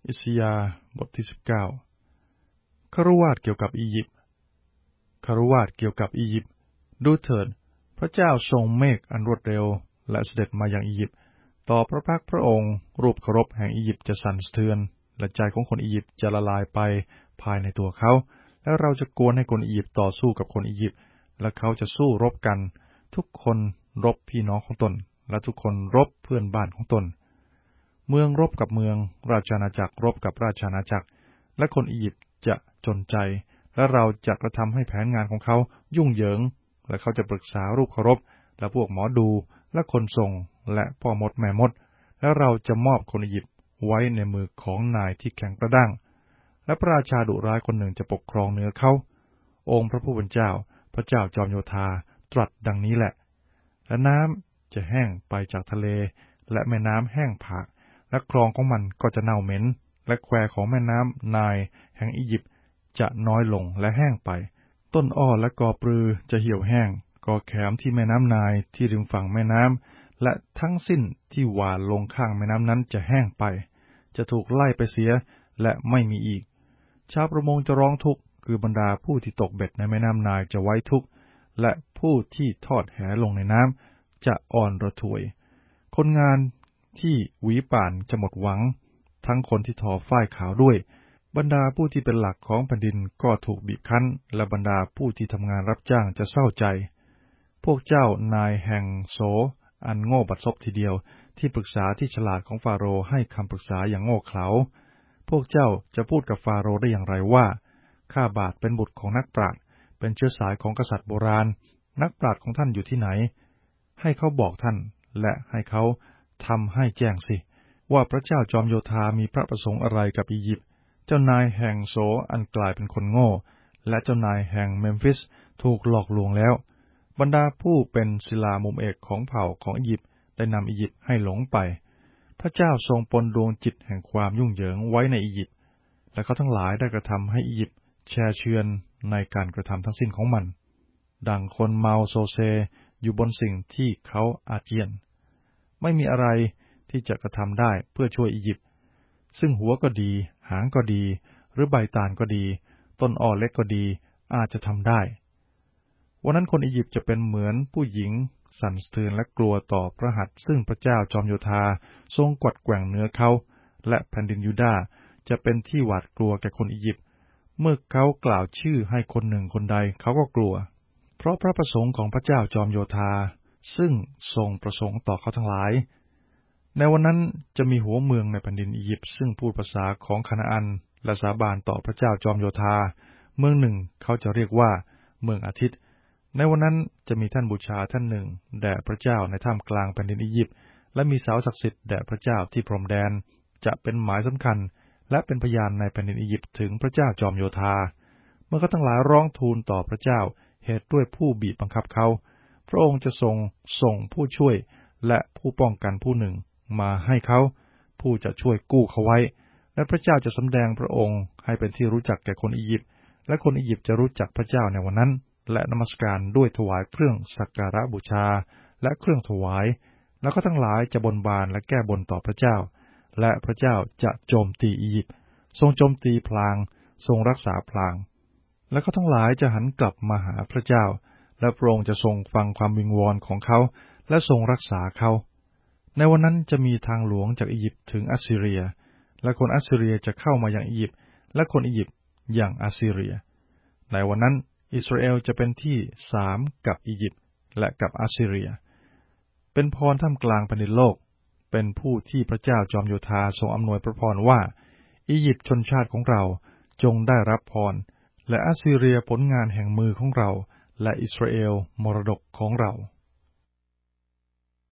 อิสยาห์บทที่19คฤวาสน์เกี่ยวกับอียิปต์คฤวาสน์เกี่ยวกับอียิปต์ดูเถิดพระเจ้าทรงเมฆอันรวดเร็วและเสด็จมายังอียิปต์ต่อพระพักพระองค์รูปเคารพแห่งอียิปต์จะสั่นสะเทือนและใจของคนอียิปต์จะละลายไปภายในตัวเขาและเราจะกวนให้คนอียิปต์ต่อสู้กับคนอียิปต์และเขาจะสู้รบกันทุกคนรบพี่น้องของตนและทุกคนรบเพื่อนบ้านของตนเมืองรบกับเมืองราชอาณาจักรรบกับราชอาณาจักรและคนอียิปต์จะจนใจและเราจะกระทำให้แผนงานของเขายุ่งเหยิงและเขาจะปรึกษารูปเคารพและพวกหมอดูและคนส่งและพ่อมดแม่มดและเราจะมอบคนอียิปต์ไว้ในมือของนายที่แข็งกระด้างและพระราชาดุร้ายคนหนึ่งจะปกครองเหนือเขาองค์พระผู้เป็นเจ้าพระเจ้าจอมโยธาตรัสดังนี้แหละและน้ำจะแห้งไปจากทะเลและแม่น้ำแห้งผากและคลองของมันก็จะเน่าเหม็นและแควของแม่น้ำไนล์แห่งอียิปต์จะน้อยลงและแห้งไปต้นอ้อและกอปรือจะเหี่ยวแห้งกอแขมที่แม่น้ำไนล์ที่ริมฝั่งแม่น้ำและทั้งสิ้นที่หว่านลงข้างแม่น้ำนั้นจะแห้งไปจะถูกไล่ไปเสียและไม่มีอีกชาวประมงจะร้องทุกข์คือบรรดาผู้ที่ตกเบ็ดในแม่น้ำไนล์จะไว้ทุกข์และผู้ที่ทอดแหลงในน้ำจะอ่อนระทวยคนงานที่หวีป่านจะหมดหวังทั้งคนที่ทอฝ้ายขาวด้วยบรรดาผู้ที่เป็นหลักของแผ่นดินก็ถูกบีบคั้นและบรรดาผู้ที่ทำงานรับจ้างจะเศร้าใจพวกเจ้านายแห่งโสอันโง่บัดซบทีเดียวที่ปรึกษาที่ฉลาดของฟาโรห์ให้คำปรึกษาอย่างโง่เขลาพวกเจ้าจะพูดกับฟาโรห์ได้อย่างไรว่าข้าบาทเป็นบุตรของนักปราชญ์เป็นเชื้อสายของกษัตริย์โบราณนักปราชญ์ของท่านอยู่ที่ไหนให้เขาบอกท่านและให้เขาทำให้แจ้งสิว่าพระเจ้าจอมโยธามีพระประสงค์อะไรกับอียิปต์เจ้านายแห่งโสอันกลายเป็นคนโง่และเจ้านายแห่งเมมฟิสถูกหลอกลวงแล้วบรรดาผู้เป็นศิลามุมเอกของเผ่าของอียิปต์ได้นำอียิปต์ให้หลงไปพระเจ้าทรงปนดวงจิตแห่งความยุ่งเหยิงไว้ในอียิปต์และเขาทั้งหลายได้กระทำให้อียิปต์แช่เชือนในการกระทำทั้งสิ้นของมันดังคนเมาโซเซอยู่บนสิ่งที่เขาอาเจียนไม่มีอะไรที่จะกระทำได้เพื่อช่วยอียิปต์ซึ่งหัวก็ดีหางก็ดีหรือใบตาลก็ดีต้นอ้อเล็กก็ดีอาจจะทำได้วันนั้นคนอียิปต์จะเป็นเหมือนผู้หญิงสั่นสะเทือนและกลัวต่อพระหัตถ์ซึ่งพระเจ้าจอมโยธาทรงกวัดแกว่งเหนือเขาและแผ่นดินยูดาห์จะเป็นที่หวาดกลัวแก่คนอียิปต์เมื่อเขากล่าวชื่อให้คนหนึ่งคนใดเขาก็กลัวเพราะพระประสงค์ของพระเจ้าจอมโยธาซึ่งทรงประสงค์ต่อเขาทั้งหลายในวันนั้นจะมีหัวเมืองในแผ่นดินอียิปต์ซึ่งพูดภาษาของคานาอันและสาบานต่อพระเจ้าจอมโยธาเมืองหนึ่งเขาจะเรียกว่าเมืองอาทิตย์ในวันนั้นจะมีท่านบูชาท่านหนึ่งแด่พระเจ้าในท่ามกลางแผ่นดินอียิปต์และมีเสาศักดิ์สิทธิ์แด่พระเจ้าที่พรมแดนจะเป็นหมายสำคัญและเป็นพยานในแผ่นดินอียิปต์ถึงพระเจ้าจอมโยธาเมื่อเขาทั้งหลายร้องทูลต่อพระเจ้าเหตุด้วยผู้บีบบังคับเขาพระองค์จะส่งผู้ช่วยและผู้ป้องกันผู้หนึ่งมาให้เขาผู้จะช่วยกู้เขาไว้และพระเจ้าจะสำแดงพระองค์ให้เป็นที่รู้จักแก่คนอียิปต์และคนอียิปต์จะรู้จักพระเจ้าในวันนั้นและนมัสการด้วยถวายเครื่องสักการะบูชาและเครื่องถวายแล้วก็ทั้งหลายจะบนบานและแก้บนต่อพระเจ้าและพระเจ้าจะโจมตีอียิปต์ทรงโจมตีพลางทรงรักษาพลางและเขาทั้งหลายจะหันกลับมาหาพระเจ้าและพระองค์จะทรงฟังความวิงวอนของเขาและทรงรักษาเขาในวันนั้นจะมีทางหลวงจากอียิปต์ถึงอัสซีเรียและคนอัสซีเรียจะเข้ามายังอียิปต์และคนอียิปต์ยังอัสซีเรียในวันนั้นอิสราเอลจะเป็นที่สามกับอียิปต์และกับอัสซีเรียเป็นพรท่ามกลางแผ่นดินโลกเป็นผู้ที่พระเจ้าจอมโยธาทรงอำนวยพระพรว่าอียิปต์ชนชาติของเราจงได้รับพรและอัสซีเรียผลงานแห่งมือของเราและอิสราเอลมรดกของเรา